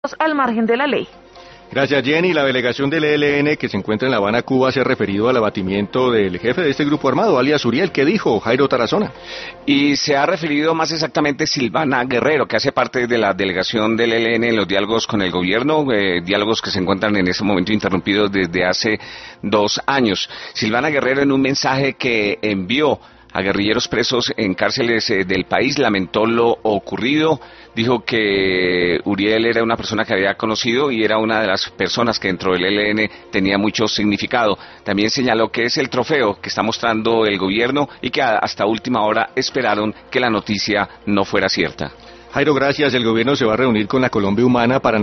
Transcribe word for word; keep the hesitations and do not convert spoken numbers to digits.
al margen de la ley. Gracias, Jenny. La delegación del E L N que se encuentra en La Habana, Cuba, se ha referido al abatimiento del jefe de este grupo armado, alias Uriel. ¿Qué dijo Jairo Tarazona? Y se ha referido más exactamente Silvana Guerrero, que hace parte de la delegación del E L N en los diálogos con el gobierno, eh, diálogos que se encuentran en este momento interrumpidos desde hace dos años. Silvana Guerrero, en un mensaje que envió a guerrilleros presos en cárceles eh, del país, lamentó lo ocurrido, dijo que Uriel era una persona que había conocido y era una de las personas que dentro del E L N tenía mucho significado. También señaló que es el trofeo que está mostrando el gobierno y que hasta última hora esperaron que la noticia no fuera cierta. Jairo, gracias. El gobierno se va a reunir con la Colombia Humana para